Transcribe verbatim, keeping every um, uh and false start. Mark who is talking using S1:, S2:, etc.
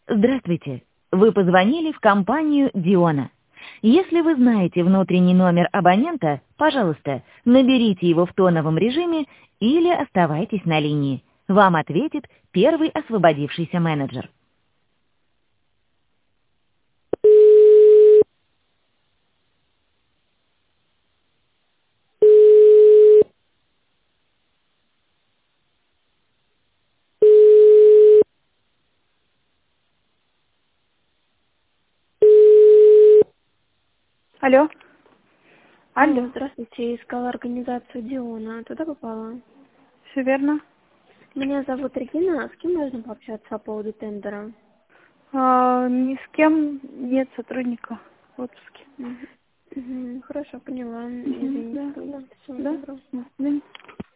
S1: Здравствуйте. Вы позвонили в компанию Диона. Если вы знаете внутренний номер абонента, пожалуйста, наберите его в тоновом режиме или оставайтесь на линии. Вам ответит первый освободившийся менеджер.
S2: Алло. Алло.
S3: Алло, здравствуйте. Искала организацию Диона. Туда попала?
S2: Все верно?
S3: Меня зовут Регина. С кем можно пообщаться по поводу тендера?
S2: А, ни с кем нет сотрудника в отпуске.
S3: Мгм. Мгм. Хорошо, поняла.
S2: Мгм,
S3: Извините
S2: да.
S3: тогда. Всего
S2: Да?
S3: доброго.
S2: До свидания.